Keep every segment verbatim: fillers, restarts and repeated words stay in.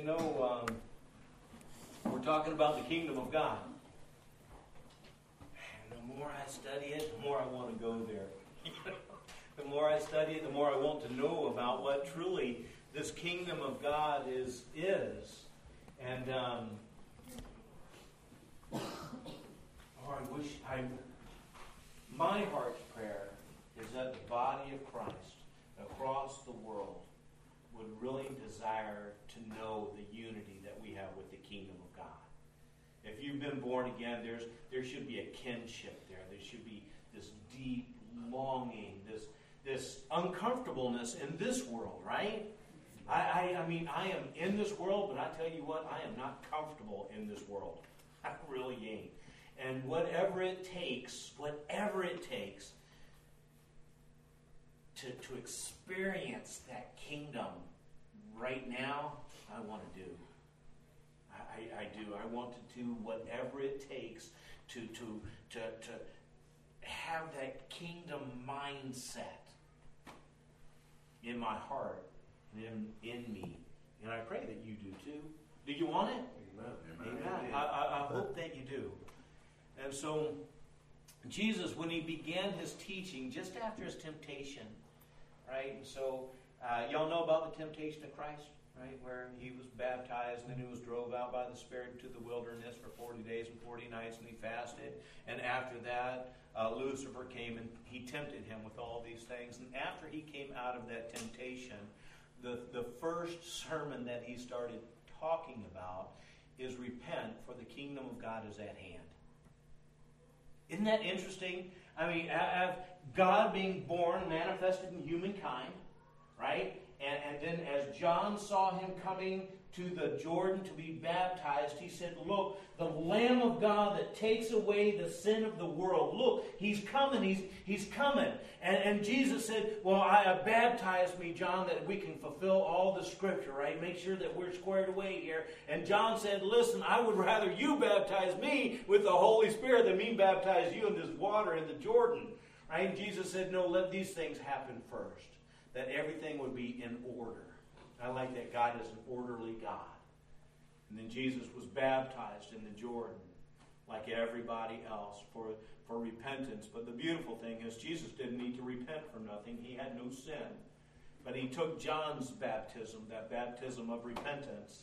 know, um, we're talking about the kingdom of God. And the more I study it, the more I want to go there. The more I study it, the more I want to know about what truly this kingdom of God is. is. And, um, oh, I wish I... My heart's prayer is that the body of Christ across the world would really desire to know the unity that we have with the kingdom of God. If you've been born again, there's there should be a kinship there. There should be this deep longing, this this uncomfortableness in this world, right? I, I, I mean, I am in this world, but I tell you what, I am not comfortable in this world. I really ain't. And whatever it takes, whatever it takes to, to experience that kingdom right now, I want to do. I, I, I do. I want to do whatever it takes to, to, to, to have that kingdom mindset in my heart and in, in me. And I pray that you do too. Do you want it? Amen. Amen. I, I, I hope that you do. And so, Jesus, when he began his teaching, just after his temptation, right? So, uh, y'all know about the temptation of Christ, right? Where he was baptized and then he was drove out by the Spirit into the wilderness for forty days and forty nights, and he fasted. And after that, uh, Lucifer came and he tempted him with all these things. And after he came out of that temptation, the, the first sermon that he started talking about is repent, for the kingdom of God is at hand. Isn't that interesting? I mean, God being born, manifested in humankind, right? And, and then as John saw him coming to the Jordan to be baptized, he said, look, the Lamb of God that takes away the sin of the world. Look, he's coming, he's, he's coming. And, and Jesus said, well, I, I baptized me, John, that we can fulfill all the Scripture, right? Make sure that we're squared away here. And John said, listen, I would rather you baptize me with the Holy Spirit than me baptize you in this water in the Jordan. Right? And Jesus said, no, let these things happen first, that everything would be in order. I like that God is an orderly God. And then Jesus was baptized in the Jordan like everybody else for, for repentance. But the beautiful thing is Jesus didn't need to repent for nothing. He had no sin. But he took John's baptism, that baptism of repentance.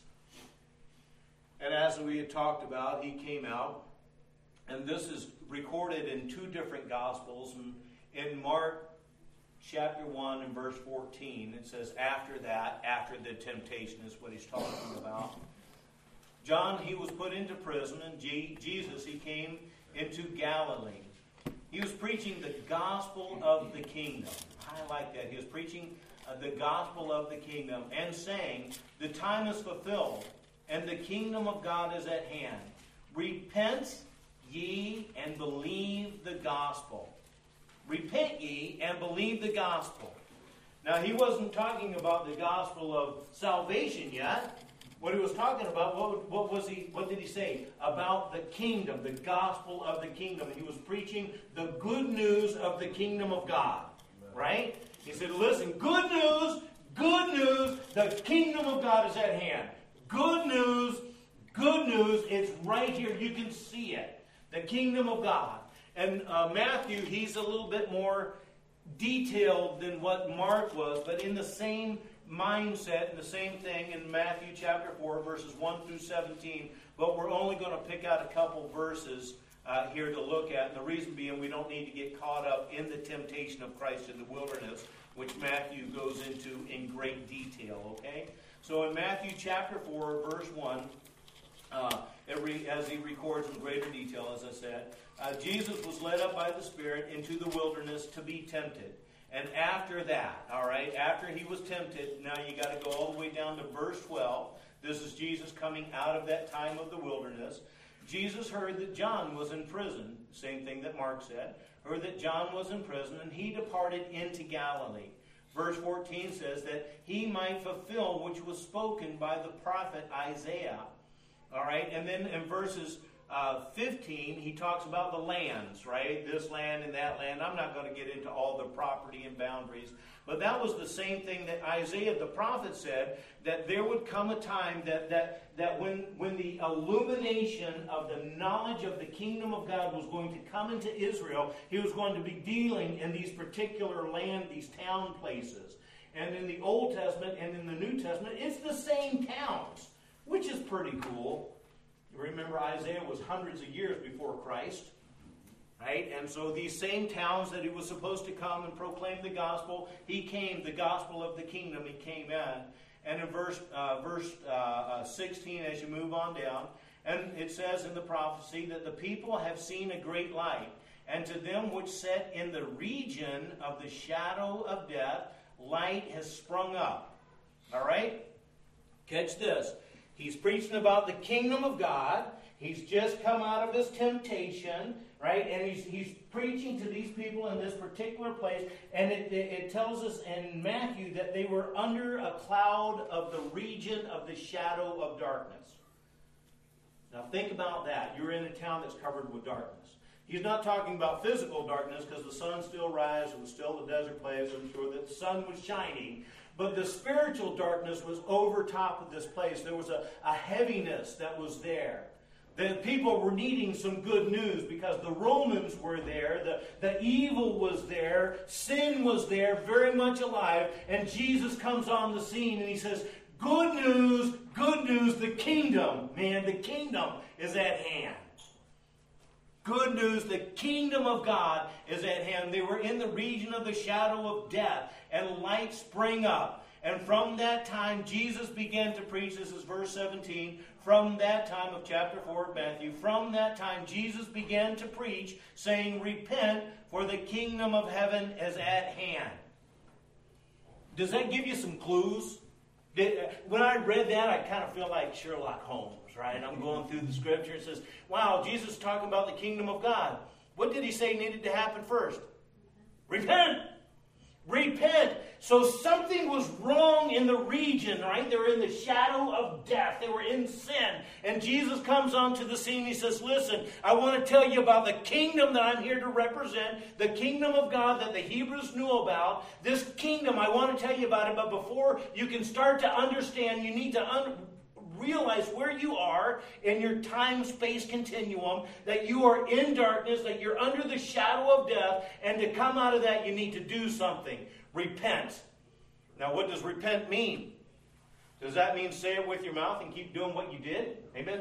And as we had talked about, he came out. And this is recorded in two different Gospels. And in Mark chapter one and verse fourteen, it says, after that, after the temptation is what he's talking about. John, he was put into prison, and G- Jesus, he came into Galilee. He was preaching the gospel of the kingdom. I like that. He was preaching uh, the gospel of the kingdom and saying, the time is fulfilled, and the kingdom of God is at hand. Repent ye and believe the gospel. Repent ye and believe the gospel. Now, he wasn't talking about the gospel of salvation yet. What he was talking about, what, what was he? What did he say? About the kingdom, the gospel of the kingdom. He was preaching the good news of the kingdom of God. Right? He said, listen, good news, good news, the kingdom of God is at hand. Good news, good news, it's right here. You can see it. The kingdom of God. And uh, Matthew, he's a little bit more detailed than what Mark was, but in the same mindset, and the same thing in Matthew chapter four, verses one through seventeen. But we're only going to pick out a couple verses uh, here to look at. And the reason being, we don't need to get caught up in the temptation of Christ in the wilderness, which Matthew goes into in great detail, okay? So in Matthew chapter four, verse one, uh, it re- as he records in greater detail, as I said, Uh, Jesus was led up by the Spirit into the wilderness to be tempted. And after that, all right, after he was tempted, now you got to go all the way down to verse twelve. This is Jesus coming out of that time of the wilderness. Jesus heard that John was in prison. Same thing that Mark said. Heard that John was in prison, and he departed into Galilee. Verse fourteen says that he might fulfill which was spoken by the prophet Isaiah. All right, and then in verses uh, fifteen, he talks about the lands, right? This land and that land. I'm not going to get into all the property and boundaries. But that was the same thing that Isaiah the prophet said, that there would come a time that that, that when, when the illumination of the knowledge of the kingdom of God was going to come into Israel, he was going to be dealing in these particular land, these town places. And in the Old Testament and in the New Testament, it's the same towns, which is pretty cool. You remember Isaiah was hundreds of years before Christ. Right? And so these same towns that he was supposed to come and proclaim the gospel, he came, the gospel of the kingdom, he came in. And in verse uh, verse uh, uh, sixteen, as you move on down, and it says in the prophecy that the people have seen a great light, and to them which sit in the region of the shadow of death, light has sprung up. All right? Catch this. He's preaching about the kingdom of God. He's just come out of his temptation, right? And he's, he's preaching to these people in this particular place. And it, it, it tells us in Matthew that they were under a cloud of the region of the shadow of darkness. Now think about that. You're in a town that's covered with darkness. He's not talking about physical darkness because the sun still rises. It was still the desert place. I'm sure that the sun was shining. But the spiritual darkness was over top of this place. There was a, a heaviness that was there. The people were needing some good news because the Romans were there, the, the evil was there, sin was there, very much alive, and Jesus comes on the scene and he says, good news, good news, the kingdom, man, the kingdom is at hand. Good news, the kingdom of God is at hand. They were in the region of the shadow of death, and light sprang up. And from that time, Jesus began to preach. This is verse seventeen. From that time of chapter four of Matthew, from that time, Jesus began to preach, saying, repent, for the kingdom of heaven is at hand. Does that give you some clues? Did, when I read that, I kind of feel like Sherlock Holmes, right? I'm going through the scripture. It says, wow, Jesus is talking about the kingdom of God. What did he say needed to happen first? Repent. Repent. So something was wrong in the region, right? They were in the shadow of death. They were in sin. And Jesus comes onto the scene. He says, listen, I want to tell you about the kingdom that I'm here to represent, the kingdom of God that the Hebrews knew about. This kingdom, I want to tell you about it. But before you can start to understand, you need to un- realize where you are in your time-space continuum, that you are in darkness, that you're under the shadow of death, and to come out of that, you need to do something. Repent. Now, what does repent mean? Does that mean say it with your mouth and keep doing what you did? Amen?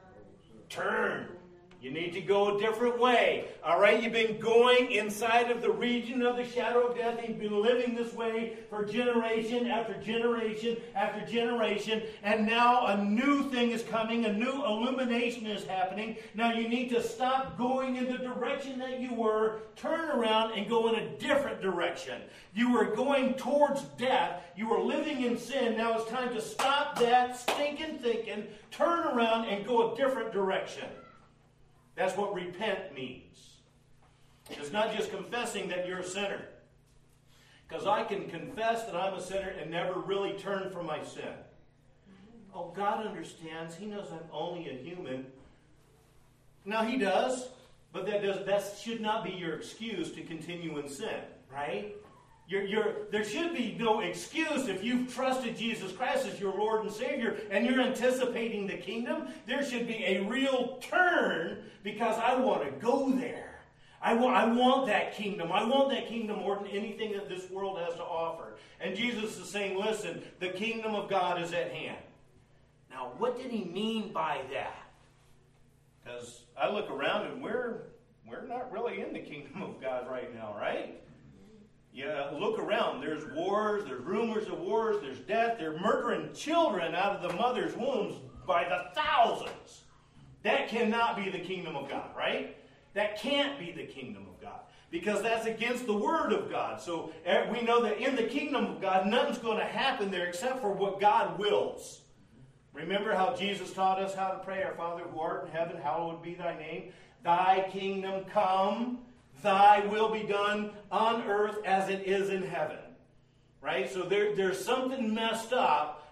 Turn. You need to go a different way. All right? You've been going inside of the region of the shadow of death. You've been living this way for generation after generation after generation. And now a new thing is coming. A new illumination is happening. Now you need to stop going in the direction that you were. Turn around and go in a different direction. You were going towards death. You were living in sin. Now it's time to stop that stinking thinking. Turn around and go a different direction. That's what repent means. It's not just confessing that you're a sinner. Because I can confess that I'm a sinner and never really turn from my sin. Oh, God understands. He knows I'm only a human. Now, He does. But that does that should not be your excuse to continue in sin, right? You're, you're, there should be no excuse if you've trusted Jesus Christ as your Lord and Savior and you're anticipating the kingdom. There should be a real turn because I want to go there. I want, I want that kingdom. I want that kingdom more than anything that this world has to offer. And Jesus is saying, listen, the kingdom of God is at hand. Now, what did He mean by that? Because I look around and we're, we're not really in the kingdom of God right now, right? Yeah, look around. There's wars. There's rumors of wars. There's death. They're murdering children out of the mother's wombs by the thousands. That cannot be the kingdom of God, right? That can't be the kingdom of God because that's against the word of God. So we know that in the kingdom of God, nothing's going to happen there except for what God wills. Remember how Jesus taught us how to pray, our Father who art in heaven, hallowed be thy name. Thy kingdom come. Thy will be done on earth as it is in heaven. Right? So there, there's something messed up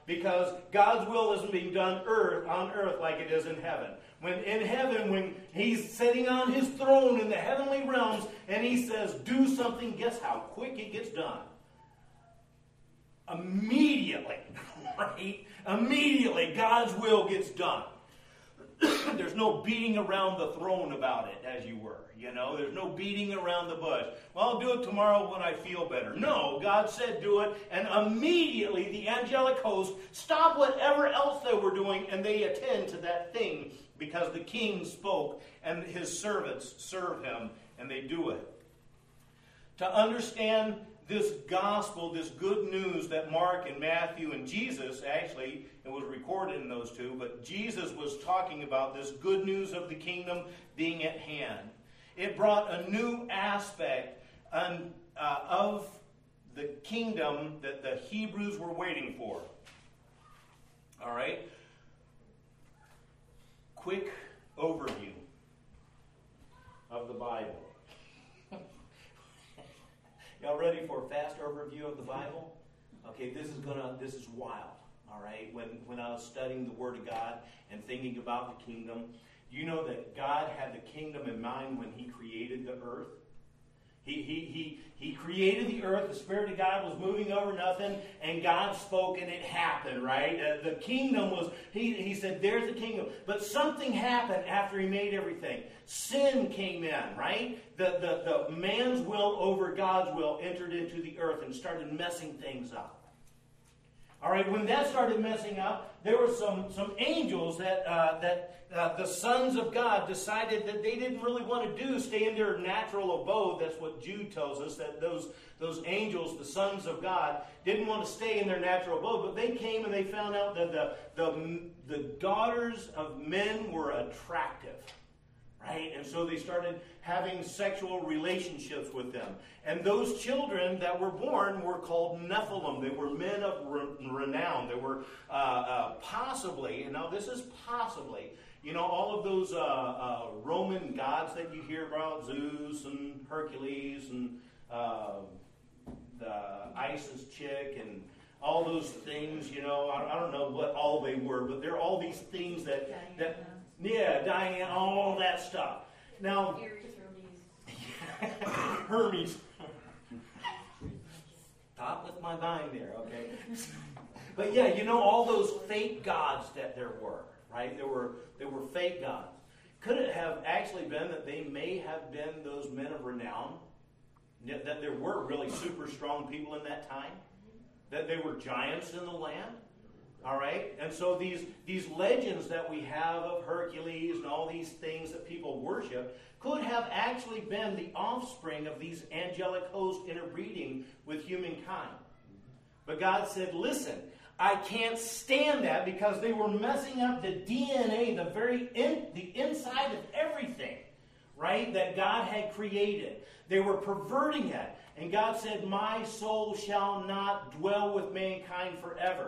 because God's will isn't being done earth on earth like it is in heaven. When in heaven, when he's sitting on his throne in the heavenly realms, and he says, do something, guess how quick it gets done? Immediately, right? Immediately, God's will gets done. There's no beating around the throne about it, as you were. You know, there's no beating around the bush. Well, I'll do it tomorrow when I feel better. No, God said do it, and immediately the angelic host stop whatever else they were doing, and they attend to that thing because the king spoke, and his servants serve him, and they do it. To understand this gospel, this good news that Mark and Matthew and Jesus, actually, it was recorded in those two, but Jesus was talking about this good news of the kingdom being at hand. It brought a new aspect on, uh, of the kingdom that the Hebrews were waiting for. All right? Quick overview of the Bible. Y'all ready for a fast overview of the Bible? Okay, this is gonna this is wild. All right, when when I was studying the Word of God and thinking about the kingdom, you know that God had the kingdom in mind when He created the earth. He he he he created the earth. The Spirit of God was moving over nothing, and God spoke, and it happened. Right? Uh, the kingdom was. He he said, "There's the kingdom." But something happened after He made everything. Sin came in. Right? The the the man's will over God's will entered into the earth and started messing things up. All right, when that started messing up, there were some, some angels that uh, that uh, the sons of God decided that they didn't really want to do, stay in their natural abode. That's what Jude tells us, that those, those angels, the sons of God, didn't want to stay in their natural abode. But they came and they found out that the, the, the daughters of men were attractive. Right? And so they started having sexual relationships with them. And those children that were born were called Nephilim. They were men of re- renown. They were uh, uh, possibly, and now this is possibly, you know, all of those uh, uh, Roman gods that you hear about, Zeus and Hercules and uh, the Isis chick and all those things, you know, I, I don't know what all they were, but they're all these things that, that yeah, Diane, all that stuff. Now, Hermes. Stop with my mind there, okay? But yeah, you know all those fake gods that there were, right? There were there were fake gods. Could it have actually been that they may have been those men of renown? That there were really super strong people in that time? That they were giants in the land? All right? And so these, these legends that we have of Hercules and all these things that people worship could have actually been the offspring of these angelic hosts interbreeding with humankind. But God said, listen, I can't stand that because they were messing up the D N A, the very in, the inside of everything, right, that God had created. They were perverting it. And God said, my soul shall not dwell with mankind forever.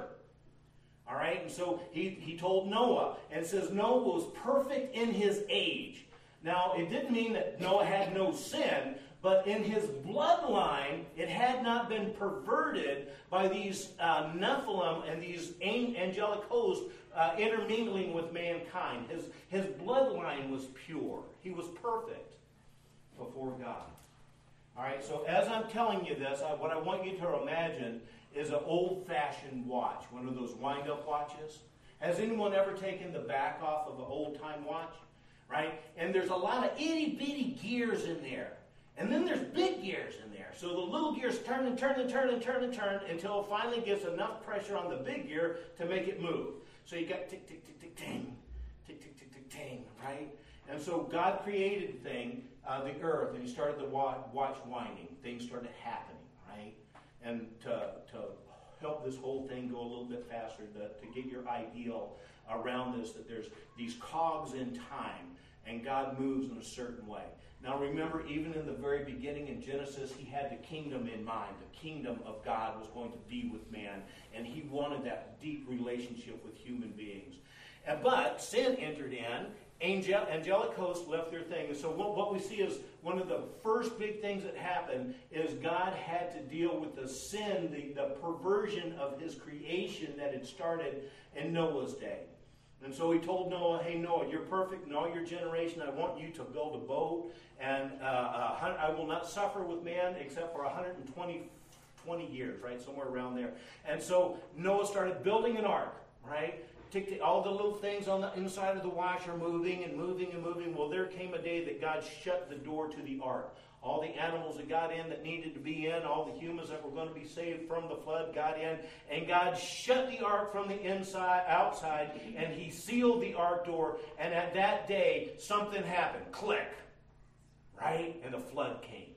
All right, and so he, he told Noah, and it says Noah was perfect in his age. Now, it didn't mean that Noah had no sin, but in his bloodline, it had not been perverted by these uh, Nephilim and these angelic hosts uh, intermingling with mankind. His, his bloodline was pure. He was perfect before God. All right, so as I'm telling you this, I, what I want you to imagine is an old-fashioned watch, one of those wind-up watches. Has anyone ever taken the back off of an old-time watch? Right? And there's a lot of itty-bitty gears in there. And then there's big gears in there. So the little gears turn and turn and turn and turn and turn until it finally gets enough pressure on the big gear to make it move. So you got tick, tick, tick, tick, ting, tick, tick, tick, tick, ting, right? And so God created the thing, uh, the earth, and he started the watch, watch winding. Things started happening, right? And to, to help this whole thing go a little bit faster, to, to get your ideal around this, that there's these cogs in time, and God moves in a certain way. Now remember, even in the very beginning in Genesis, he had the kingdom in mind. The kingdom of God was going to be with man, and he wanted that deep relationship with human beings. And, but sin entered in. Angel, angelic hosts left their thing. And so what, what we see is one of the first big things that happened is God had to deal with the sin, the, the perversion of his creation that had started in Noah's day. And so he told Noah, hey, Noah, you're perfect in all your generation. I want you to build a boat, and uh, uh, I will not suffer with man except for one hundred twenty, twenty years, right, somewhere around there. And so Noah started building an ark, right? All the little things on the inside of the wash are moving and moving and moving. Well, there came a day that God shut the door to the ark. All the animals that got in that needed to be in, all the humans that were going to be saved from the flood got in, and God shut the ark from the inside, outside, and he sealed the ark door, and at that day, something happened. Click. Right? And the flood came.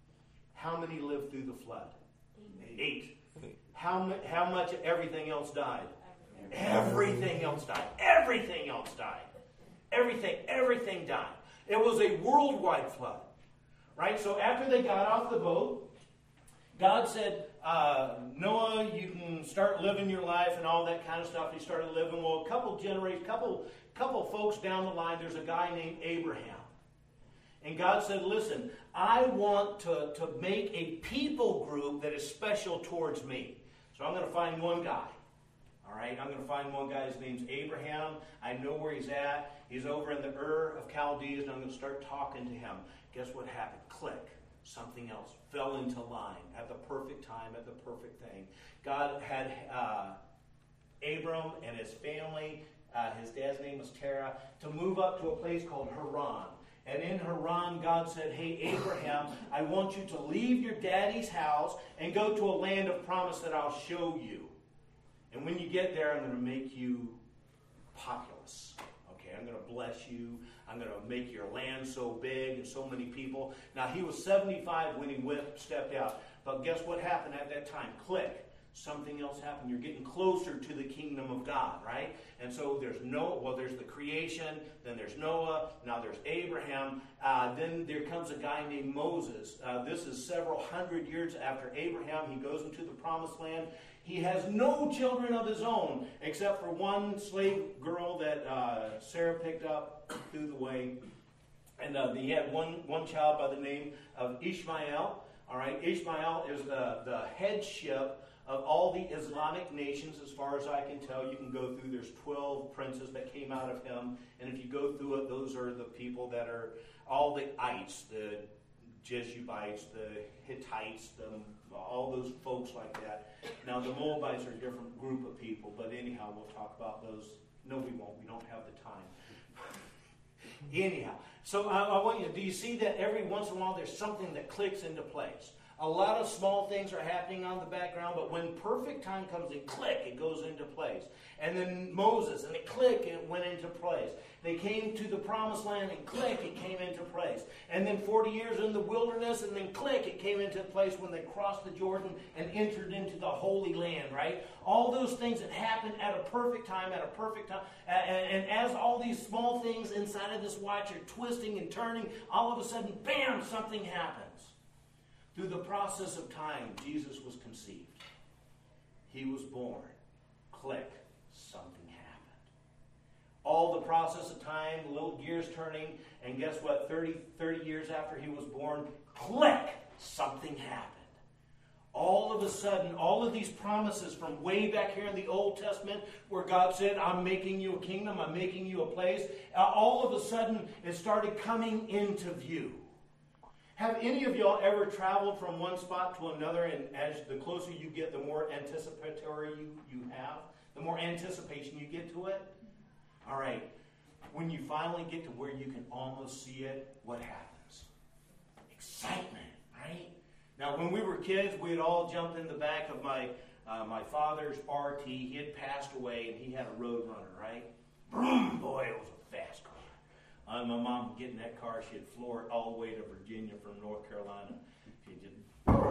How many lived through the flood? Eight. How, how much everything else died? Everything else died. Everything else died. Everything, everything died. It was a worldwide flood. Right? So after they got off the boat, God said, uh, Noah, you can start living your life and all that kind of stuff. He started living. Well, a couple generations, couple, couple folks down the line, there's a guy named Abraham. And God said, listen, I want to, to make a people group that is special towards me. So I'm going to find one guy. All right, I'm going to find one guy. His name's Abraham. I know where he's at. He's over in the Ur of Chaldees, and I'm going to start talking to him. Guess what happened? Click. Something else fell into line at the perfect time, at the perfect thing. God had uh, Abram and his family, uh, his dad's name was Terah, to move up to a place called Haran. And in Haran, God said, hey, Abraham, I want you to leave your daddy's house and go to a land of promise that I'll show you. And when you get there, I'm going to make you populous. Okay, I'm going to bless you. I'm going to make your land so big and so many people. Now, he was seventy-five when he went, stepped out. But guess what happened at that time? Click. Something else happened. You're getting closer to the kingdom of God, right? And so there's Noah. Well, there's the creation. Then there's Noah. Now there's Abraham. Uh, then there comes a guy named Moses. Uh, this is several hundred years after Abraham. He goes into the promised land. He has no children of his own except for one slave girl that uh, Sarah picked up through the way. And uh, he had one, one child by the name of Ishmael. All right, Ishmael is the, the headship of all the Islamic nations, as far as I can tell. You can go through, there's twelve princes that came out of him. And if you go through it, those are the people that are all the ites, the Jebusites, the Hittites, the, all those folks like that. Now, the Moabites are a different group of people, but anyhow, we'll talk about those. No, we won't. We don't have the time. Anyhow, so I, I want you, do you see that every once in a while there's something that clicks into place? A lot of small things are happening on the background, but when perfect time comes, it click, it goes into place. And then Moses, and it click, and it went into place. They came to the promised land, and click, it came into place. And then forty years in the wilderness, and then click, it came into place when they crossed the Jordan and entered into the Holy Land, right? All those things that happened at a perfect time, at a perfect time. And, and as all these small things inside of this watch are twisting and turning, all of a sudden, bam, something happens. Through the process of time, Jesus was conceived. He was born. Click. Something happened. All the process of time, little gears turning, and guess what? thirty, thirty years after he was born, click. Something happened. All of a sudden, all of these promises from way back here in the Old Testament, where God said, I'm making you a kingdom, I'm making you a place, all of a sudden, it started coming into view. Have any of y'all ever traveled from one spot to another, and as the closer you get, the more anticipatory you, you have, the more anticipation you get to it? All right. When you finally get to where you can almost see it, what happens? Excitement, right? Now, when we were kids, we had all jumped in the back of my uh, my father's R T. He had passed away, and he had a Roadrunner, right? Boom! Boy, it was a fast car. Uh, my mom would get in that car. She'd floor it all the way to Virginia from North Carolina. She'd just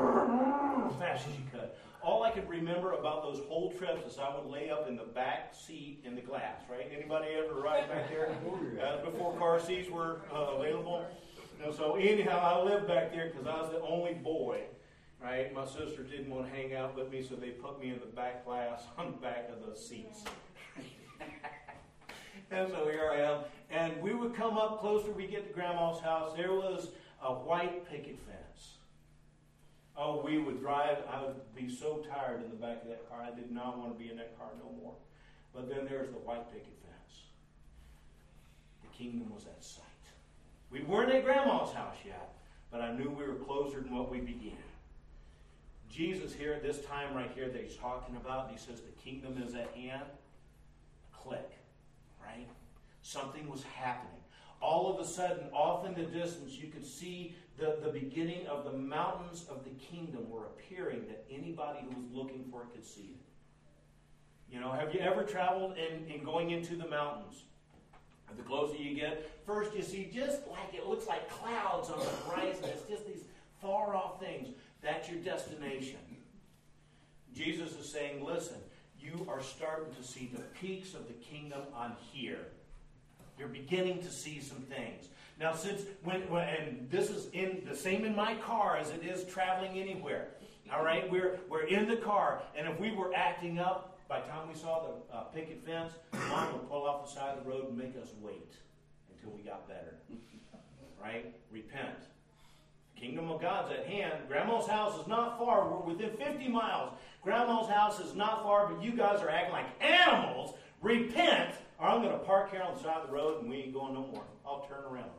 as fast as she could. All I could remember about those whole trips is I would lay up in the back seat in the glass, right? Anybody ever ride back there uh, before car seats were uh, available? You know, so anyhow, I lived back there because I was the only boy, right? My sister didn't want to hang out with me, so they put me in the back glass on the back of the seats. And so here I am. And we would come up closer. We get to Grandma's house. There was a white picket fence. Oh, we would drive. I would be so tired in the back of that car. I did not want to be in that car no more. But then there's the white picket fence. The kingdom was at sight. We weren't at Grandma's house yet, but I knew we were closer than what we began. Jesus here at this time right here that he's talking about, he says the kingdom is at hand. Click, right? Something was happening. All of a sudden, off in the distance, you could see the, the beginning of the mountains of the kingdom were appearing that anybody who was looking for it could see it. You know, have you ever traveled in, in going into the mountains? The closer you get, first you see just like it looks like clouds on the horizon. It's just these far off things. That's your destination. Jesus is saying, listen, you are starting to see the peaks of the kingdom on here. You're beginning to see some things. Now, since when, when and this is in the same in my car as it is traveling anywhere. All right, we're we're in the car, and if we were acting up, by the time we saw the uh, picket fence, Mom would pull off the side of the road and make us wait until we got better. Right? Repent. The kingdom of God's at hand. Grandma's house is not far. We're within fifty miles. Grandma's house is not far, but you guys are acting like animals. Repent, or I'm going to park here on the side of the road and we ain't going no more. I'll turn around.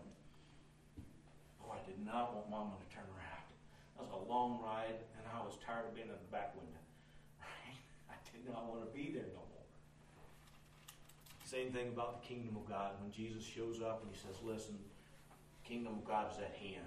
Oh, I did not want Mama to turn around. That was a long ride, and I was tired of being in the back window. Right? I did not want to be there no more. Same thing about the kingdom of God. When Jesus shows up and he says, listen, the kingdom of God is at hand.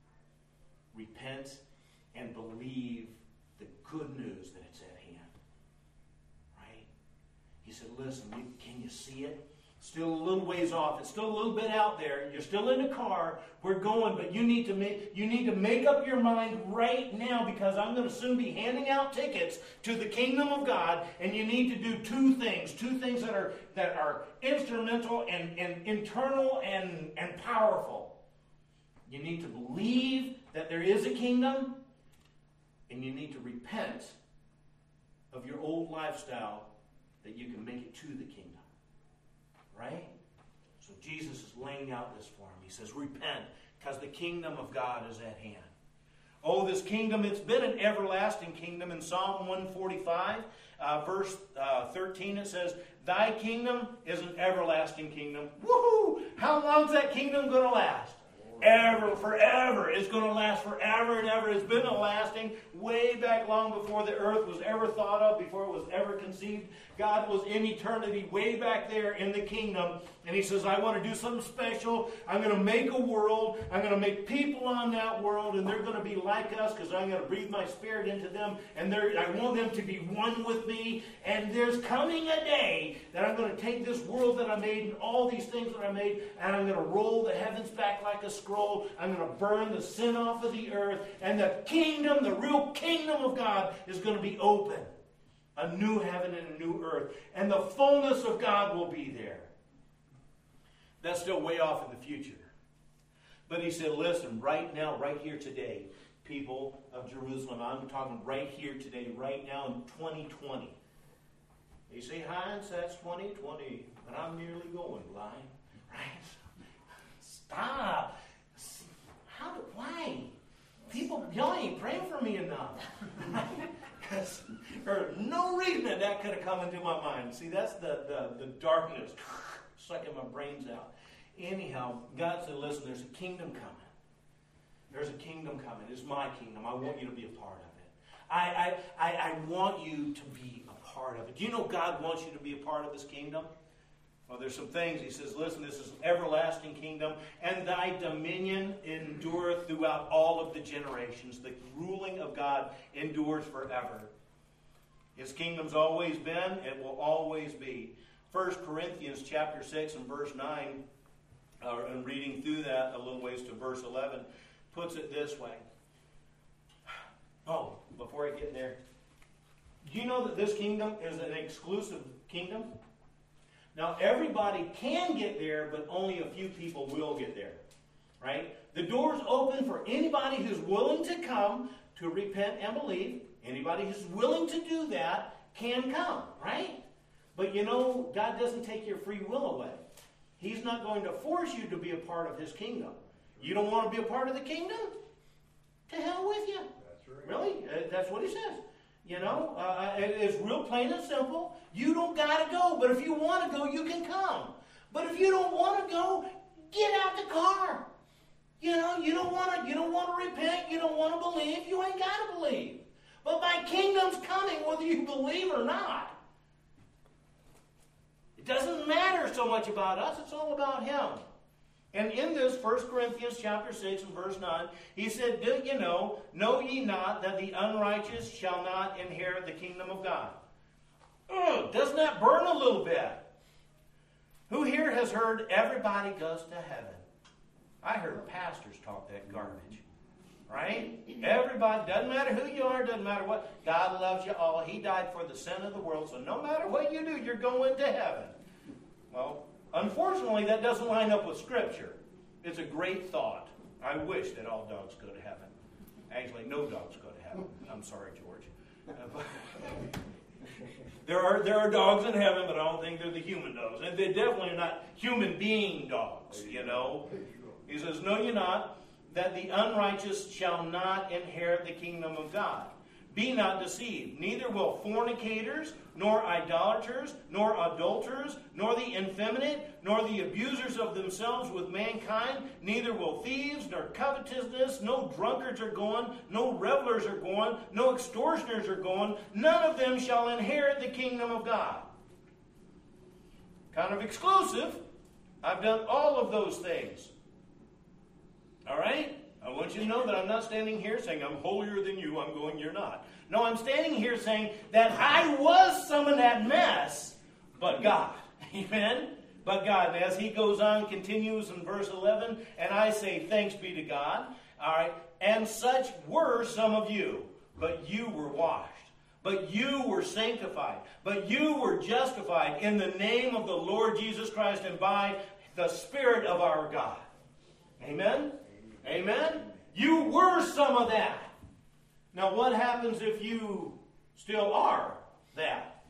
Repent and believe the good news that it's at hand. Right? He said, listen, can you see it? Still a little ways off. It's still a little bit out there. You're still in the car. We're going, but you need to make you need to make up your mind right now, because I'm going to soon be handing out tickets to the kingdom of God, and you need to do two things. Two things that are that are instrumental and, and internal and, and powerful. You need to believe that there is a kingdom, and you need to repent of your old lifestyle that you can make it to the kingdom. Right? So Jesus is laying out this for him. He says, repent, because the kingdom of God is at hand. Oh, this kingdom, it's been an everlasting kingdom. In Psalm one forty-five, uh, verse uh, thirteen, it says, thy kingdom is an everlasting kingdom. Woohoo! How long's that kingdom going to last? Ever, forever. It's going to last forever and ever. It's been a lasting way back long before the earth was ever thought of, before it was ever conceived. God was in eternity way back there in the kingdom. And he says, I want to do something special. I'm going to make a world. I'm going to make people on that world, and they're going to be like us, because I'm going to breathe my spirit into them. And I want them to be one with me. And there's coming a day that I'm going to take this world that I made and all these things that I made, and I'm going to roll the heavens back like a scroll. I'm going to burn the sin off of the earth. And the kingdom, the real kingdom of God, is going to be open. A new heaven and a new earth. And the fullness of God will be there. That's still way off in the future. But he said, listen, right now, right here today, people of Jerusalem, I'm talking right here today, right now in twenty twenty. They say hindsight's twenty twenty, but I'm nearly going blind. Right? Stop. How do, why? People, y'all ain't praying for me enough. Because there's no reason that that could have come into my mind. See, that's the, the, the darkness sucking my brains out. Anyhow, God said, listen, there's a kingdom coming. There's a kingdom coming. It's my kingdom. I want you to be a part of it. I, I, I, I want you to be a part of it. Do you know God wants you to be a part of this kingdom? Well, there's some things. He says, listen, this is an everlasting kingdom, and thy dominion endureth throughout all of the generations. The ruling of God endures forever. His kingdom's always been, it will always be. First Corinthians chapter six and verse nine, uh, and reading through that a little ways to verse eleven, puts it this way. Oh, before I get there, do you know that this kingdom is an exclusive kingdom? Now, everybody can get there, but only a few people will get there. Right? The door's open for anybody who's willing to come to repent and believe. Anybody who's willing to do that can come. Right? But you know, God doesn't take your free will away. He's not going to force you to be a part of his kingdom. You don't want to be a part of the kingdom? To hell with you. That's right. Really? Uh, that's what he says. You know, uh, it, it's real plain and simple. You don't got to go, but if you want to go, you can come. But if you don't want to go, get out the car. You know, you don't want to. You don't want to repent. You don't want to believe. You ain't got to believe. But my kingdom's coming, whether you believe or not. It doesn't matter so much about us. It's all about him. And in this, First Corinthians chapter six and verse nine, he said, "Do you know, know ye not that the unrighteous shall not inherit the kingdom of God?" Ugh, doesn't that burn a little bit? Who here has heard everybody goes to heaven? I heard pastors talk that garbage. Right? Everybody, doesn't matter who you are, doesn't matter what. God loves you all. He died for the sin of the world, so no matter what you do, you're going to heaven. Well, unfortunately, that doesn't line up with Scripture. It's a great thought. I wish that all dogs go to heaven. Actually, no dogs go to heaven. I'm sorry, George. there are there are dogs in heaven, but I don't think they're the human dogs. And they definitely are not human being dogs, you know. He says, "Know ye not that the unrighteous shall not inherit the kingdom of God? Be not deceived, neither will fornicators, nor idolaters, nor adulterers, nor the effeminate, nor the abusers of themselves with mankind, neither will thieves, nor covetousness, no drunkards are going, no revelers are going, no extortioners are going, none of them shall inherit the kingdom of God." Kind of exclusive. I've done all of those things. All right? I want you to know that I'm not standing here saying I'm holier than you. I'm going, you're not. No, I'm standing here saying that I was some of that mess, but God. Amen? But God. And as he goes on, continues in verse eleven, and I say thanks be to God. All right? And such were some of you, but you were washed. But you were sanctified. But you were justified in the name of the Lord Jesus Christ and by the Spirit of our God. Amen? Amen? You were some of that. Now, what happens if you still are that?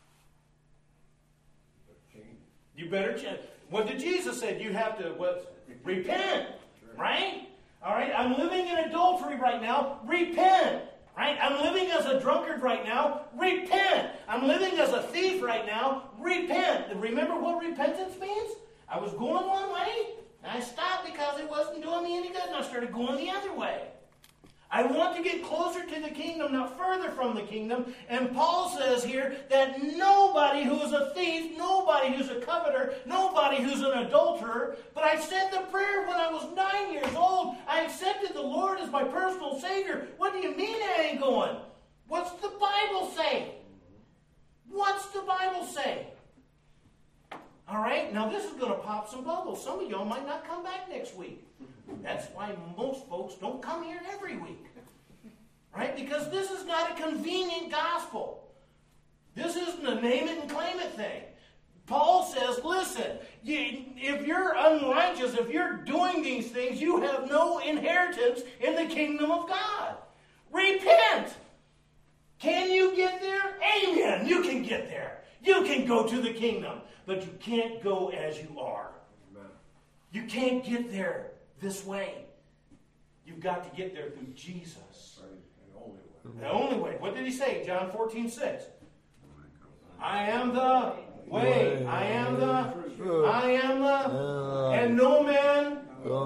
You better change. What did Jesus say? You have to what? Repent. Right? All right? I'm living in adultery right now. Repent. Right? I'm living as a drunkard right now. Repent. I'm living as a thief right now. Repent. And remember what repentance means? I was going one way. I stopped because it wasn't doing me any good, and I started going the other way. I want to get closer to the kingdom, not further from the kingdom. And Paul says here that nobody who is a thief, nobody who's a coveter, nobody who's an adulterer, but I said the prayer when I was nine years old. I accepted the Lord as my personal Savior. What do you mean I ain't going? What's the Bible say? What's the Bible say? All right, now this is going to pop some bubbles. Some of y'all might not come back next week. That's why most folks don't come here every week. Right? Because this is not a convenient gospel. This isn't a name it and claim it thing. Paul says, listen, you, if you're unrighteous, if you're doing these things, you have no inheritance in the kingdom of God. Repent. Can you get there? Amen. You can get there. You can go to the kingdom. But you can't go as you are. Amen. You can't get there this way. You've got to get there through Jesus. Right. The only way. The only way. What did he say? John fourteen six. I am the way. I am the. I am the. And no man.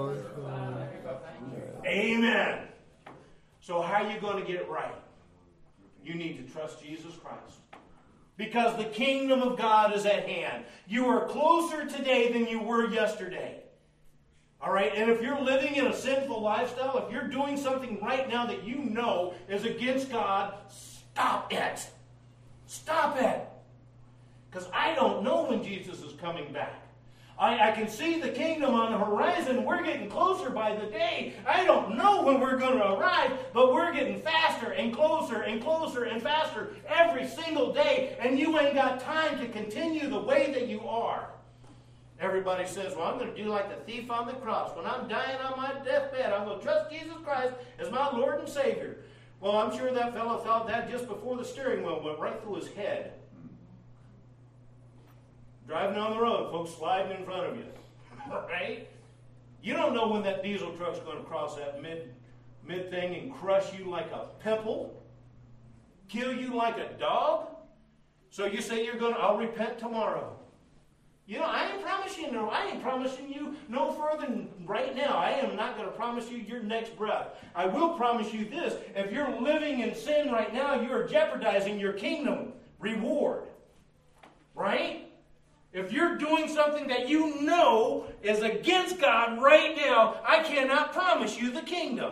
Amen. So how are you going to get it right? You need to trust Jesus Christ. Because the kingdom of God is at hand. You are closer today than you were yesterday. All right? And if you're living in a sinful lifestyle, if you're doing something right now that you know is against God, stop it. Stop it. Because I don't know when Jesus is coming back. I, I can see the kingdom on the horizon. We're getting closer by the day. I don't know when we're going to arrive, but we're getting faster and closer and closer and faster every single day, and you ain't got time to continue the way that you are. Everybody says, well, I'm going to do like the thief on the cross. When I'm dying on my deathbed, I'm going to trust Jesus Christ as my Lord and Savior. Well, I'm sure that fellow thought that just before the steering wheel went right through his head. Driving down the road, folks sliding in front of you. Right? You don't know when that diesel truck's going to cross that mid, mid thing and crush you like a pimple, kill you like a dog. So you say you're going to, I'll repent tomorrow. You know, I ain't promising you no, I ain't promising you no further than right now. I am not going to promise you your next breath. I will promise you this. If you're living in sin right now, you are jeopardizing your kingdom reward. Right? If you're doing something that you know is against God right now, I cannot promise you the kingdom.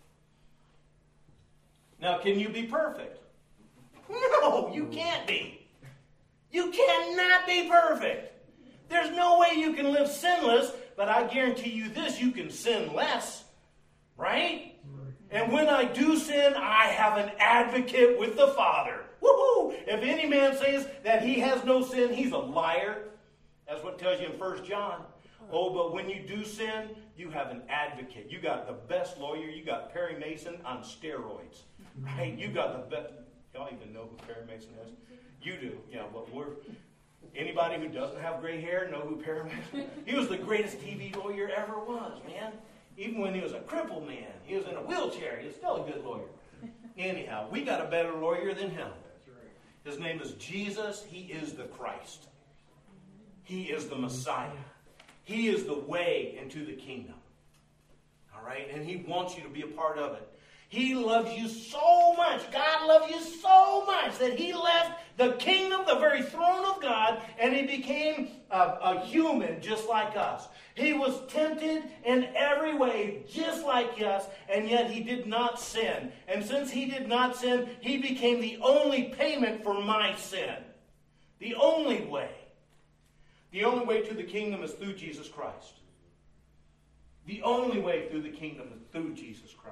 Now, can you be perfect? No, you can't be. You cannot be perfect. There's no way you can live sinless, but I guarantee you this, you can sin less. Right? And when I do sin, I have an advocate with the Father. Woohoo! If any man says that he has no sin, he's a liar. That's what it tells you in First John. Oh, but when you do sin, you have an advocate. You got the best lawyer. You got Perry Mason on steroids. Right? You got the best. Y'all even know who Perry Mason is? You do. Yeah, but we're... Anybody who doesn't have gray hair know who Perry Mason is? He was the greatest T V lawyer ever was, man. Even when he was a crippled man. He was in a wheelchair. He was still a good lawyer. Anyhow, we got a better lawyer than him. His name is Jesus. He is the Christ. He is the Messiah. He is the way into the kingdom. All right? And he wants you to be a part of it. He loves you so much. God loves you so much that he left the kingdom, the very throne of God, and he became a, a human just like us. He was tempted in every way just like us, and yet he did not sin. And since he did not sin, he became the only payment for my sin. The only way. The only way to the kingdom is through Jesus Christ. The only way through the kingdom is through Jesus Christ.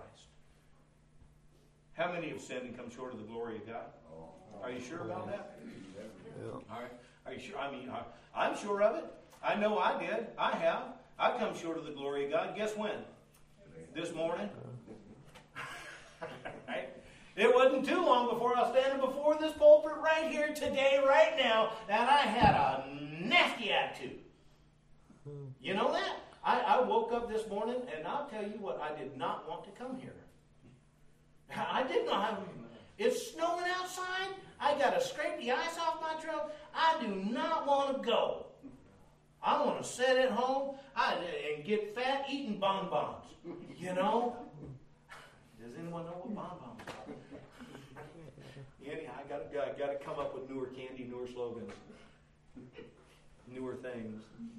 How many have sinned and come short of the glory of God? Are you sure about that? Yeah. All right. Are you sure? I mean, I, I'm sure of it. I know I did. I have. I come short of the glory of God. Guess when? This morning. Right? It wasn't too long before I was standing before this pulpit right here today, right now, that I had a nasty attitude. You know that? I, I woke up this morning, and I'll tell you what, I did not want to come here. I did not have... It's snowing outside. I got to scrape the ice off my truck. I do not want to go. I want to sit at home I, and get fat eating bonbons. You know? Does anyone know what bonbons are? Anyhow, I got to I got to come up with newer candy, newer slogans, newer things.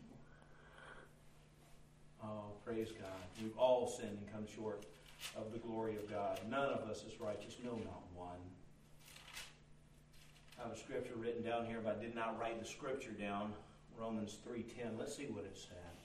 Oh, praise God. We've all sinned and come short of the glory of God. None of us is righteous. No, not one. I have a scripture written down here, but I did not write the scripture down. Romans three ten. Let's see what it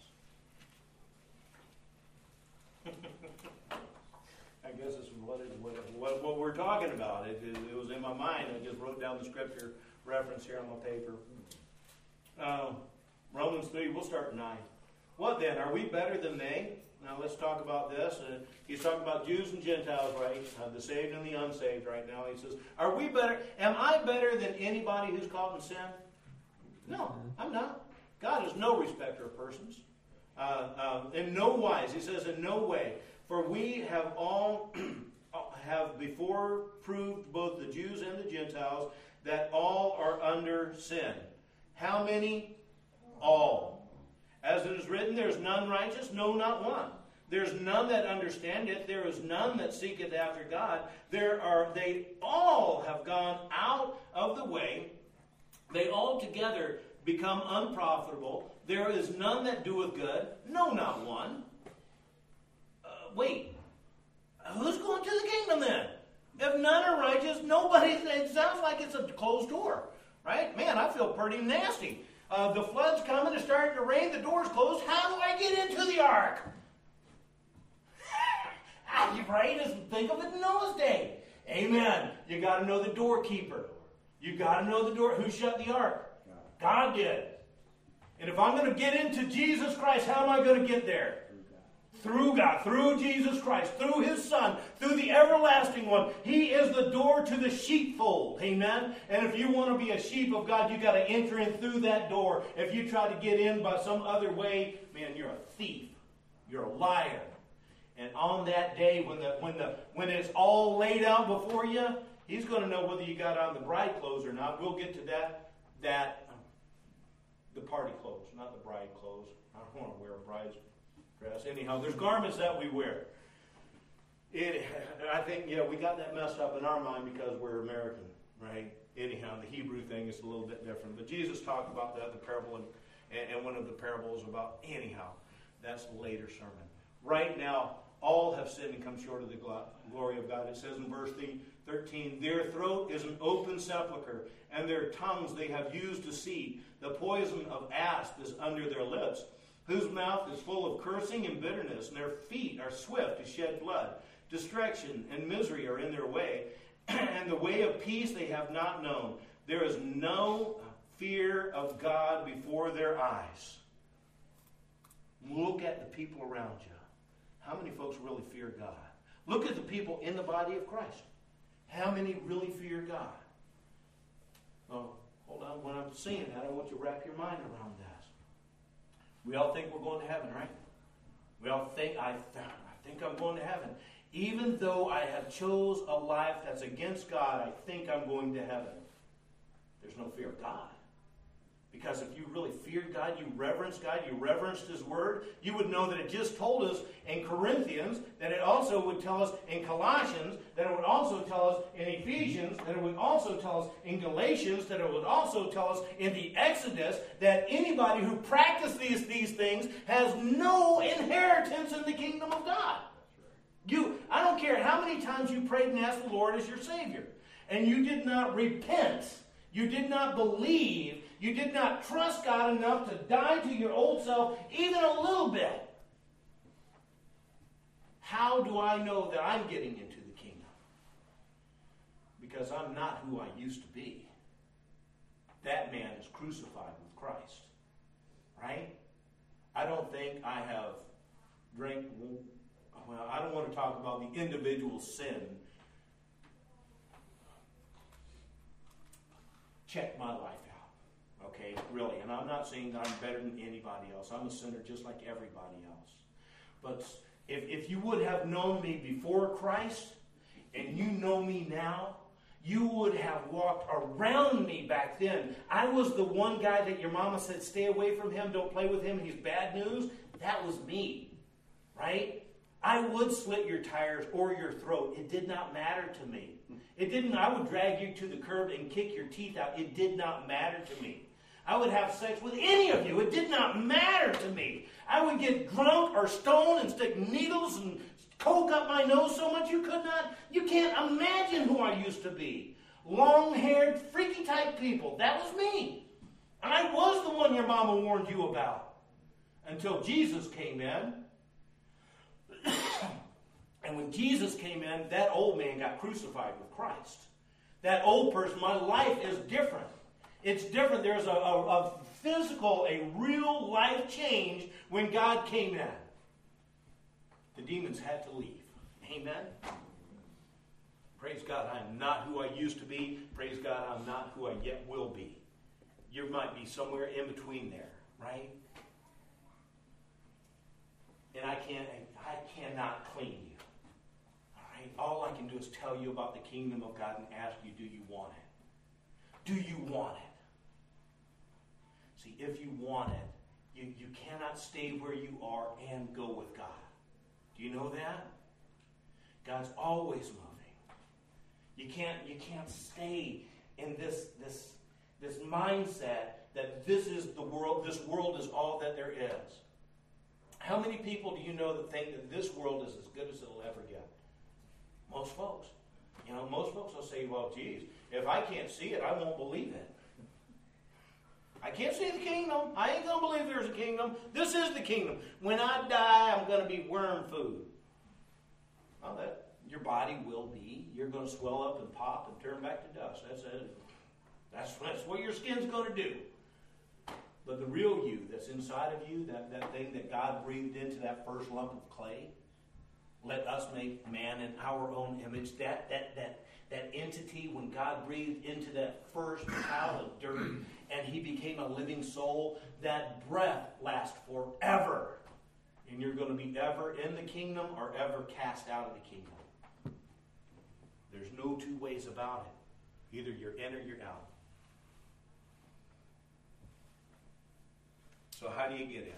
says. I guess it's what, it, what, what, what we're talking about. It, it, it was in my mind. I just wrote down the scripture reference here on my paper. Uh, Romans three, we'll start at nine. What then? Are we better than they? Now let's talk about this. Uh, he's talking about Jews and Gentiles, right? Uh, the saved and the unsaved right now. He says, are we better? Am I better than anybody who's caught in sin? No, I'm not. God is no respecter of persons. Uh, um, in no wise. He says, in no way. For we have all have before proved, both the Jews and the Gentiles, that all are under sin. How many? All. As it is written, there is none righteous, no, not one. There is none that understandeth. There is none that seeketh after God. There are they all have gone out of the way. They altogether become unprofitable. There is none that doeth good, no, not one. Uh, wait, who's going to the kingdom then? If none are righteous, nobody. It sounds like it's a closed door, right? Man, I feel pretty nasty. Uh, the flood's coming, it's starting to rain, the door's closed. How do I get into the ark? Right? Think of it in Noah's day. Amen. You got to know the doorkeeper. You got to know the door. Who shut the ark? God did. And if I'm going to get into Jesus Christ, how am I going to get there? Through God, through Jesus Christ, through His Son, through the everlasting one. He is the door to the sheepfold. Amen? And if you want to be a sheep of God, you've got to enter in through that door. If you try to get in by some other way, man, you're a thief. You're a liar. And on that day, when the when the when it's all laid out before you, He's going to know whether you got on the bride clothes or not. We'll get to that. That um, the party clothes, not the bride clothes. I don't want to wear a bride's dress. Anyhow, there's garments that we wear. It, I think, yeah, we got that messed up in our mind because we're American, right? Anyhow, the Hebrew thing is a little bit different. But Jesus talked about that, the parable, and, and one of the parables about, anyhow, that's the later sermon. Right now, all have sinned and come short of the glory of God. It says in verse thirteen, their throat is an open sepulchre, and their tongues they have used to deceit. The poison of asp is under their lips, whose mouth is full of cursing and bitterness, and their feet are swift to shed blood. Destruction and misery are in their way, and the way of peace they have not known. There is no fear of God before their eyes. Look at the people around you. How many folks really fear God? Look at the people in the body of Christ. How many really fear God? Oh, hold on. When I'm saying that, I want you to wrap your mind around that. We all think we're going to heaven, right? We all think, I, th- I think I'm going to heaven. Even though I have chose a life that's against God, I think I'm going to heaven. There's no fear of God. Because if you really feared God, you reverenced God, you reverenced His Word, you would know that it just told us in Corinthians, that it also would tell us in Colossians, that it would also tell us in Ephesians, that it would also tell us in Galatians, that it would also tell us in the Exodus, that anybody who practiced these, these things has no inheritance in the kingdom of God. You, I don't care how many times you prayed and asked the Lord as your Savior, and you did not repent, you did not believe, you did not trust God enough to die to your old self even a little bit. How do I know that I'm getting into the kingdom? Because I'm not who I used to be. That man is crucified with Christ. Right? I don't think I have drank, well, I don't want to talk about the individual sin. Check my life out. Okay, really. And I'm not saying that I'm better than anybody else. I'm a sinner just like everybody else. But if, if you would have known me before Christ, and you know me now, you would have walked around me back then. I was the one guy that your mama said, stay away from him, don't play with him, he's bad news. That was me. Right? I would slit your tires or your throat. It did not matter to me. It didn't, I would drag you to the curb and kick your teeth out. It did not matter to me. I would have sex with any of you. It did not matter to me. I would get drunk or stoned and stick needles and coke up my nose so much you could not, you can't imagine who I used to be. Long-haired, freaky type people. That was me. I was the one your mama warned you about. Until Jesus came in. And when Jesus came in, that old man got crucified with Christ. That old person, my life is different. It's different. There's a, a, a physical, a real life change when God came in. The demons had to leave. Amen? Praise God, I'm not who I used to be. Praise God, I'm not who I yet will be. You might be somewhere in between there, right? And I can't, I cannot clean you. All right? All I can do is tell you about the kingdom of God and ask you, do you want it? Do you want it? See, if you want it, you, you cannot stay where you are and go with God. Do you know that? God's always moving. You can't, you can't stay in this, this, this mindset that this is the world, this world is all that there is. How many people do you know that think that this world is as good as it'll ever get? Most folks. You know, most folks will say, well, geez, if I can't see it, I won't believe it. I can't see the kingdom. I ain't going to believe there's a kingdom. This is the kingdom. When I die, I'm going to be worm food. Well, that your body will be. You're going to swell up and pop and turn back to dust. That's it. That's, that's what your skin's going to do. But the real you that's inside of you, that, that thing that God breathed into that first lump of clay, let us make man in our own image. That that that that entity, when God breathed into that first child of dirt and he became a living soul, that breath lasts forever. And you're going to be ever in the kingdom or ever cast out of the kingdom. There's no two ways about it. Either you're in or you're out. So how do you get in?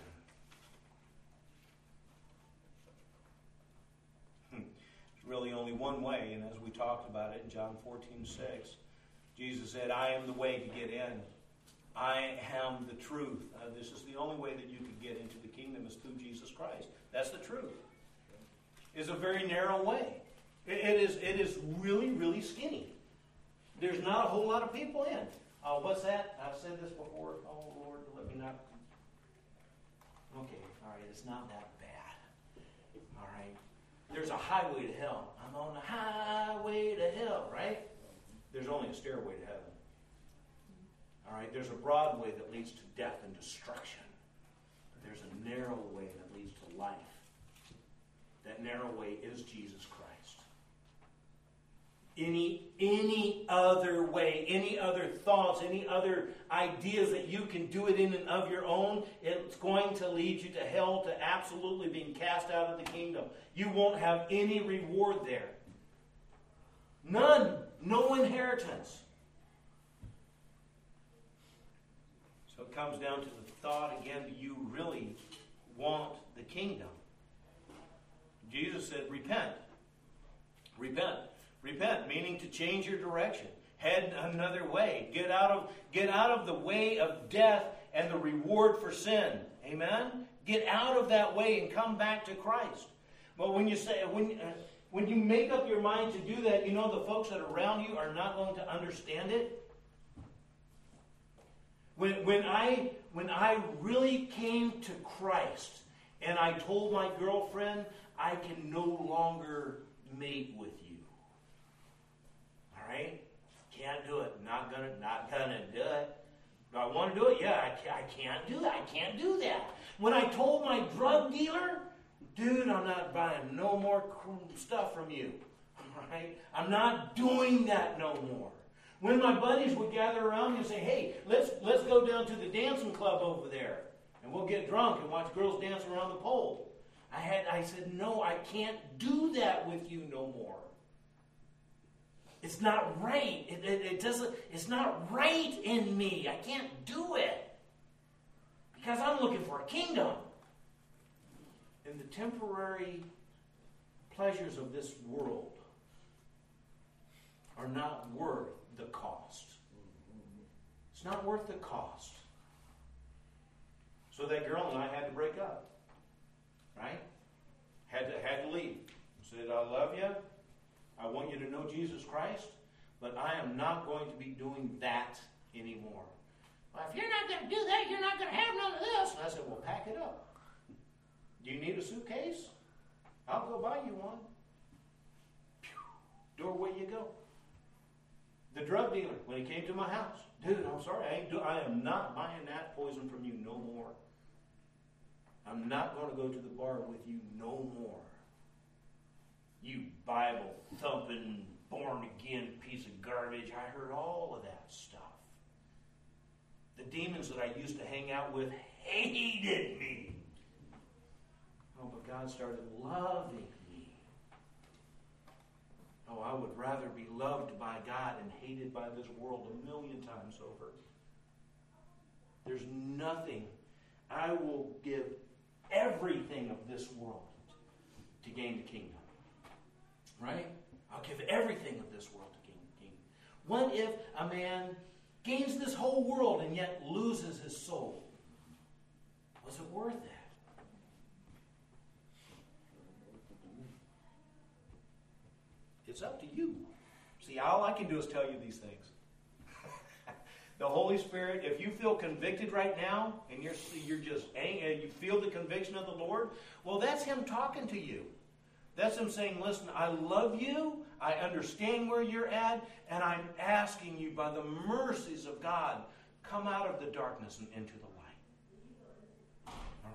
It's really only one way, and as we talked about it in John fourteen six, Jesus said, I am the way to get in. I am the truth. Uh, this is the only way that you could get into the kingdom is through Jesus Christ. That's the truth. It's a very narrow way. It, it is it is really, really skinny. There's not a whole lot of people in. Oh, what's that? I've said this before. Oh, Lord, let me not. Okay, all right, it's not that bad. All right. There's a highway to hell. I'm on a highway to hell, right? There's only a stairway to heaven. All right, there's a broad way that leads to death and destruction. But there's a narrow way that leads to life. That narrow way is Jesus Christ. Any, any other way, any other thoughts, any other ideas that you can do it in and of your own, it's going to lead you to hell, to absolutely being cast out of the kingdom. You won't have any reward there. None. No inheritance. So it comes down to the thought again, do you really want the kingdom? Jesus said, repent. Repent. Repent, meaning to change your direction. Head another way. Get out of, get out of the way of death and the reward for sin. Amen? Get out of that way and come back to Christ. But when you say, when, uh, when you make up your mind to do that, you know the folks that are around you are not going to understand it. When, when, I, when I really came to Christ and I told my girlfriend, I can no longer mate with you. All right? Can't do it. Not gonna, not gonna do it. Do I want to do it? Yeah, I, I can't do that. I can't do that. When I told my drug dealer, dude, I'm not buying no more stuff from you. All right? I'm not doing that no more. When my buddies would gather around me and say, hey, let's let's go down to the dancing club over there, and we'll get drunk and watch girls dance around the pole. I had I said, no, I can't do that with you no more. It's not right. It, it, it doesn't. It's not right in me. I can't do it because I'm looking for a kingdom. And the temporary pleasures of this world are not worth the cost. It's not worth the cost. So that girl and I had to break up. Right? Had to had to leave. Said, I love you. I want you to know Jesus Christ, but I am not going to be doing that anymore. Well, if you're not going to do that, you're not going to have none of this. And I said, well, pack it up. Do you need a suitcase? I'll go buy you one. Pew. Doorway you go. The drug dealer, when he came to my house, dude, I'm sorry, I, ain't do, I am not buying that poison from you no more. I'm not going to go to the bar with you no more. You Bible-thumping, born-again piece of garbage. I heard all of that stuff. The demons that I used to hang out with hated me. Oh, but God started loving me. Oh, I would rather be loved by God and hated by this world a million times over. There's nothing. I will give everything of this world to gain the kingdom. Right? I'll give everything of this world to gain the kingdom. What if a man gains this whole world and yet loses his soul? Was it worth that? It's up to you. See, all I can do is tell you these things. The Holy Spirit, if you feel convicted right now and you're you're just angry, you feel the conviction of the Lord, well, that's Him talking to you. That's Him saying, listen, I love you, I understand where you're at, and I'm asking you by the mercies of God, come out of the darkness and into the light.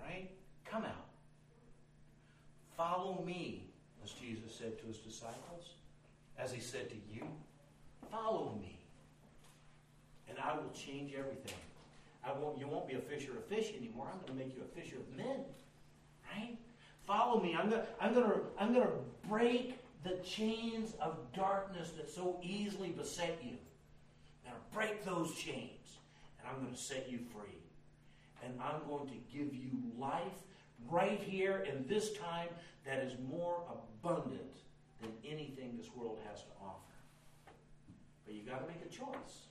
Right? Come out. Follow me, as Jesus said to his disciples, as he said to you. Follow me. And I will change everything. I won't, you won't be a fisher of fish anymore. I'm going to make you a fisher of men. Right? Follow me. I'm going to, I'm going to, I'm going to break the chains of darkness that so easily beset you. I'm going to break those chains. And I'm going to set you free. And I'm going to give you life right here in this time that is more abundant than anything this world has to offer. But you got to make a choice.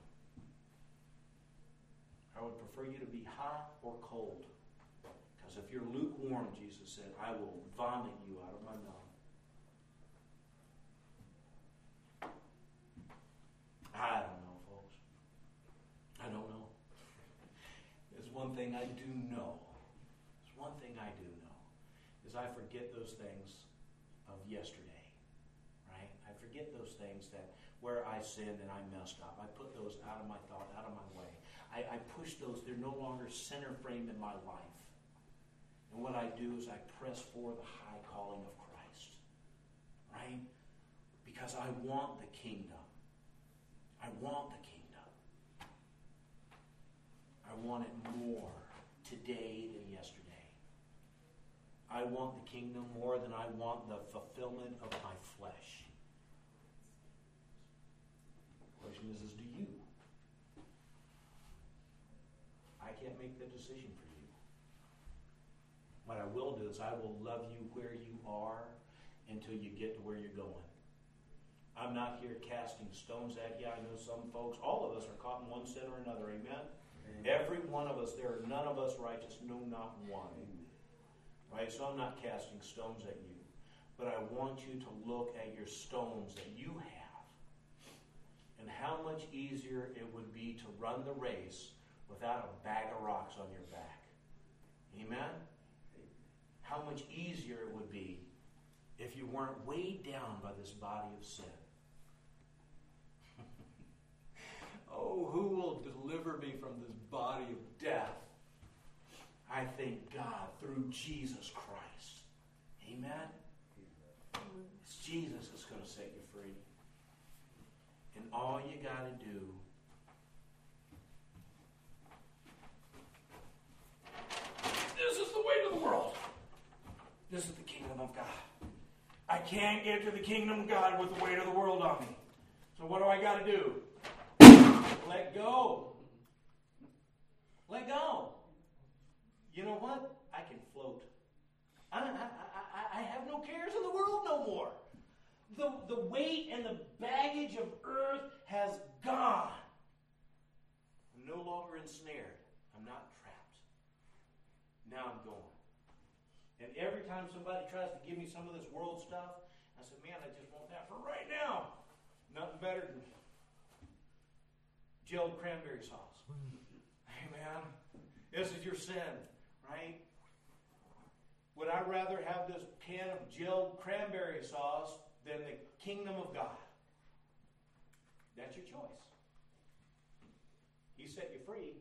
I would prefer you to be hot or cold. Because if you're lukewarm, Jesus said, I will vomit you out of my mouth. I don't know, folks. I don't know. There's one thing I do know. There's one thing I do know. Is I forget those things of yesterday. Right? I forget those things that where I sinned and I messed up. I put those out of my thought, out of my way. I, I push those. They're no longer center frame in my life. And what I do is I press for the high calling of Christ. Right? Because I want the kingdom. I want the kingdom. I want it more today than yesterday. I want the kingdom more than I want the fulfillment of my flesh. The question is, is do you? I can't make the decision for you. What I will do is I will love you where you are until you get to where you're going. I'm not here casting stones at you. I know some folks, all of us are caught in one sin or another. Amen? Amen. Every one of us, there are none of us righteous, no, not one. Right? So I'm not casting stones at you. But I want you to look at your stones that you have and how much easier it would be to run the race without a bag of rocks on your back. Amen? How much easier it would be if you weren't weighed down by this body of sin. Oh, who will deliver me from this body of death? I thank God through Jesus Christ. Amen? It's Jesus that's going to set you free. And all you got to do this is the way to the world. This is the kingdom of God. I can't get to the kingdom of God with the weight of the world on me. So what do I got to do? Let go. Let go. You know what? I can float. I, I, I, I have no cares in the world no more. The, the weight and the baggage of earth has gone. I'm no longer ensnared. I'm not trapped. Now I'm going. And every time somebody tries to give me some of this world stuff, I said, man, I just want that for right now. Nothing better than gelled cranberry sauce. Hey, man, this is your sin, right? Would I rather have this can of gelled cranberry sauce than the kingdom of God? That's your choice. He set you free.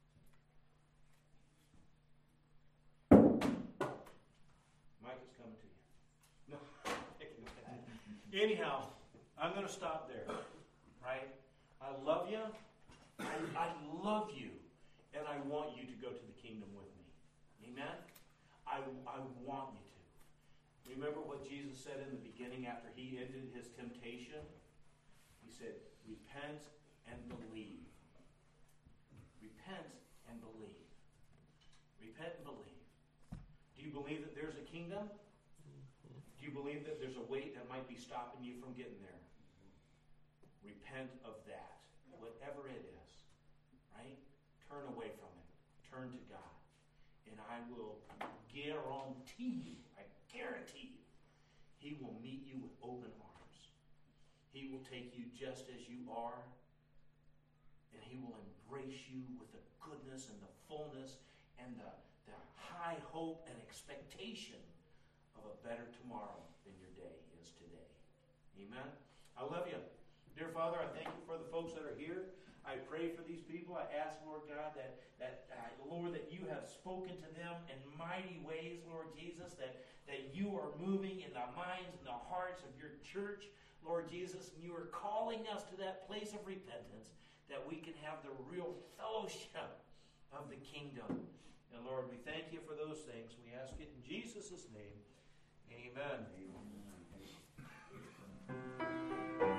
Mike is coming to you. No, anyhow, I'm going to stop there, right? I love you. I, I love you. And I want you to go to the kingdom with me. Amen? I, I want you to. Remember what Jesus said in the beginning after he ended his temptation? He said, repent and believe. Repent and believe. Repent and believe. Do you believe that there's a kingdom? Do you believe that there's a weight that might be stopping you from getting there? Repent of that, whatever it is, right? Turn away from it. Turn to God. And I will guarantee you, I guarantee you, he will meet you with open arms. He will take you just as you are, and he will embrace you with the goodness and the fullness and the, the high hope and expectation of a better tomorrow than your day is today. Amen? I love you. Dear Father, I thank you for the folks that are here. I pray for these people. I ask, Lord God, that, that uh, Lord, that you have spoken to them in mighty ways, Lord Jesus, that, that you are moving in the minds and the hearts of your church, Lord Jesus, and you are calling us to that place of repentance, that we can have the real fellowship of the kingdom. And Lord, we thank you for those things. We ask it in Jesus' name. Amen. Amen.